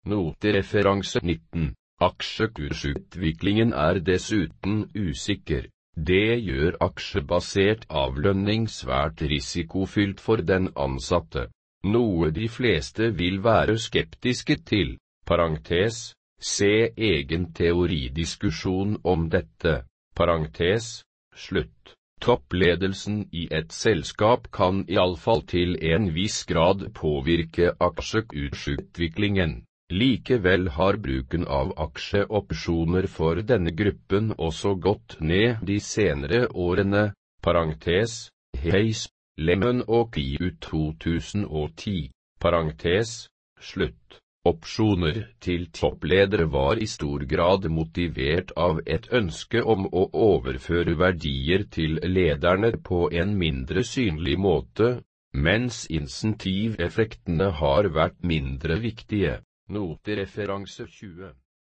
Notereferanse 19. Aksjekursutviklingen er dessuten usikker. Det gjør aksjebasert avlønning svært risikofylt for den ansatte, noe de fleste vil være skeptiske til. Parentes, se egen teoridiskusjon om dette. Parentes, slutt. Toppledelsen i et selskap kan I alle fall til en viss grad påvirke aksjekursutviklingen. Likevel har bruken av aksjeopsjoner for denne gruppen også gått ned de senere årene. Parentes, Hayes, Lemon og KIU 2010. Parentes, slutt. Opsjoner til toppledere var I stor grad motivert av et ønske om å overføre verdier til lederne på en mindre synlig måte, mens insentiveffektene har vært mindre viktige. Notereferanse 20.